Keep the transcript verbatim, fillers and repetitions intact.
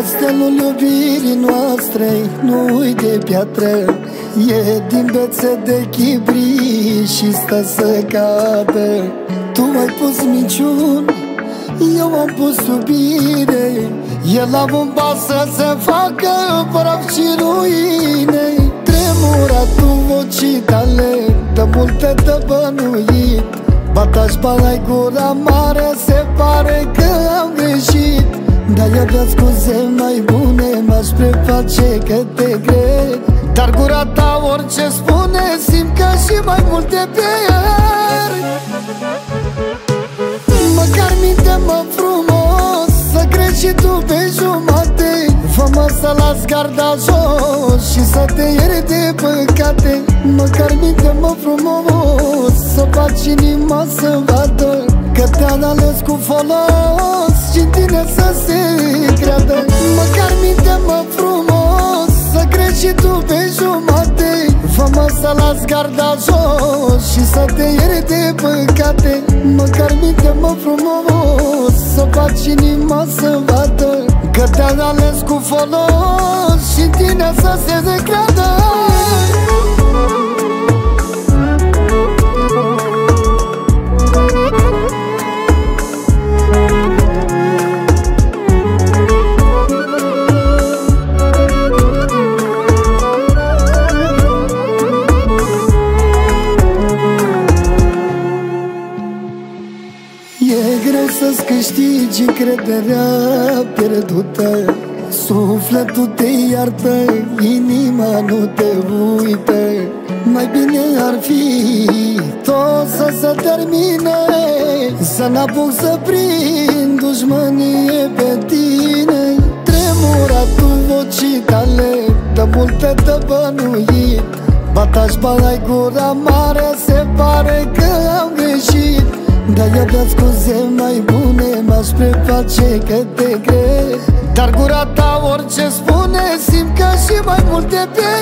Castelul iubirii noastre nu-i de piatră, e din bețe de chibri și stă să cadă. Tu ai pus minciuni, eu am pus iubire, el la bomba să se facă praf și ruine. Tremuratul vocii tale, de multe de bănuit, batași balai gura mare, se pare că am greșit. Dar eu avea scuze mai bune, m-aș preface că te cred. Dar gura ta orice spune, simt că și mai multe pierd. Măcar minte-mă frumos, să crezi și tu pe jumate. Fă-mă să las garda jos și să te ieri de păcate. Măcar minte-mă frumos, să faci inima să vadă că te-am ales cu folos și în tine să se creadă. Măcar minte-mă frumos, să crezi și tu pe jumate. Fă-mă să las garda jos și să te ieri de păcate. Măcar minte-mă frumos, să faci inima să vadă că te-am ales cu folos și în tine să se creadă. E greu să-ți câștigi încrederea pierdută, sufletul te iartă, inima nu te uită. Mai bine ar fi tot să se termine, să n-apuc să prind dușmănie pe tine. Tremuratul vocii tale, de multe de bănuit, batași balai gura mare, se pare că am greșit. Dar eu avea scuze mai bune, m-aș preface că te cred. Dar gura ta orice spune, simt că și mai multe pierd.